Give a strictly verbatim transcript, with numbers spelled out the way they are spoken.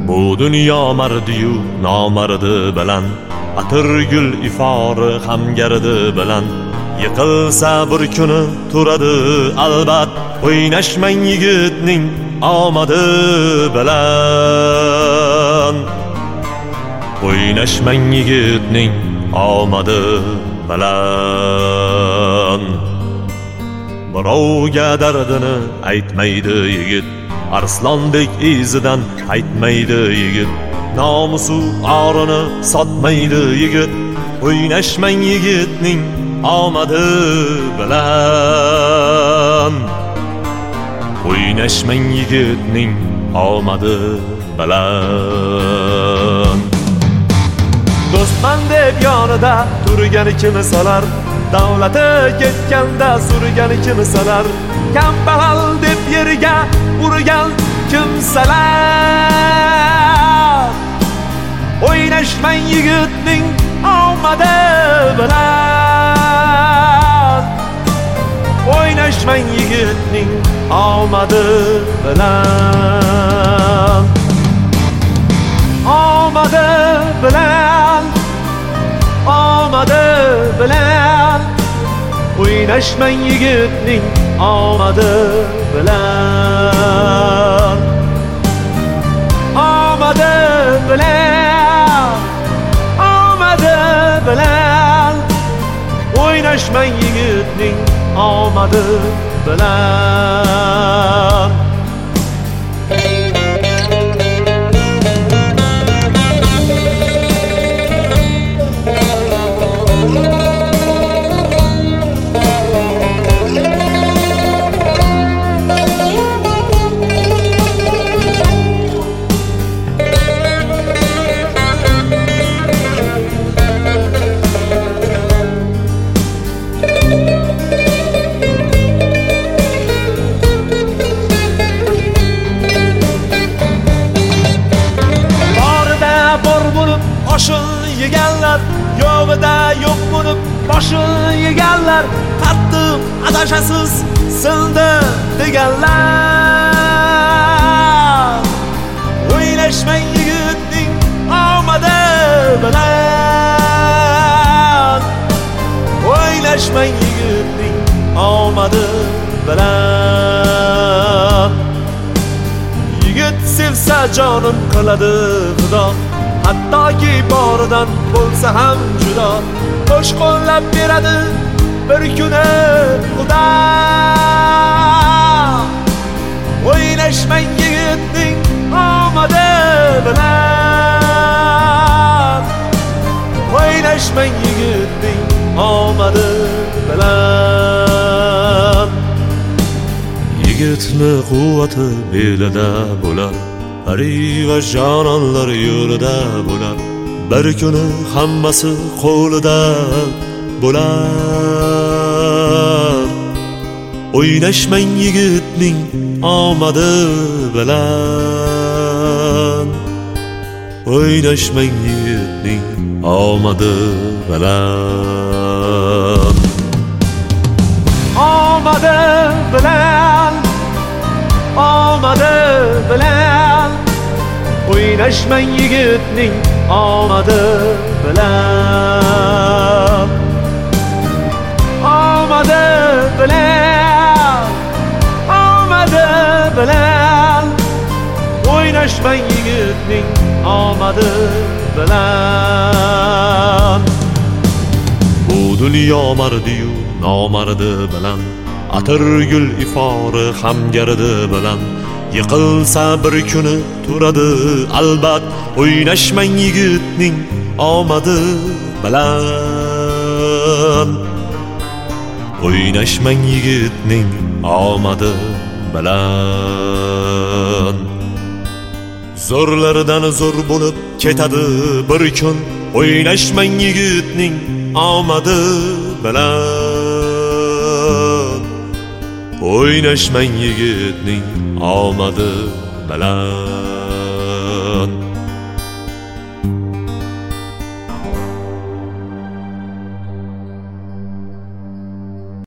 Bu dunyo mardiyu nomardi bilan, atirgul ifori hamgardi bilan, yiqilsa bir kuni turadi albat. O'ynashmang yigitning omadi bilan, o'ynashmang yigitning omadi bilan. Birovga dardini aytmaydi yigit, arslondek izidan qaytmaydi yigit, nomusu orini sotmaydi yigit. O'ynashmang yigitning omadi bilan, o'ynashmang yigitning omadi bilan. Do'stman deb yonida turgani kimi solar, davlati ketganda surgani kimi solar, kambag'al deb yerga urgan kimsalar. O'ynashmang yigitning omadi bilan, o'ynashmang yigitning omadi bilan, omadi bilan, omadi bilan. O'ynashmang yigitning omadi bilan, omadi bilan, omadi bilan. O'ynashmang yigitning omadi bilan. Boshini yeganlar, yo'g'ida yo'q bo'lib boshini yeganlar, qattiq adashasiz sildi deganlar. O'ynashmang yigitning omadi bilan, o'ynashmang yigitning omadi bilan. Yigit sevsa jonim qiladi xudo, hattoki boridan bo'lsa ham judo. Qo'sh qo'llab beradi bir kuni Xudo. O'ynashmang yigitning omadi bilan, o'ynashmang yigitning omadi bilan. Yigitni quvvati belida bo'lar, ari va jononlar yo'lida bo'lar, bir kuni hammasi qo'lida bo'lar. O'ynashmang yigitning omadi bilan, o'ynashmang yigitning omadi bilan, omadi bilan, omadi bilan. O'ynashmang yigitning omadi bilan, omadi bilan, omadi bilan. O'ynashmang yigitning omadi bilan. Bu dunyo mardiyu nomardi bilan, atirgul ifori hamgardi bilan, yiqilsa bir kuni turadi albat. O'ynashmang yigitning omadi bilan, o'ynashmang yigitning omadi bilan. Zo'rlardan zo'r bo'lib ketadi bir kun, o'ynashmang yigitning omadi bilan, o'ynashmang yigitning omadi bilan.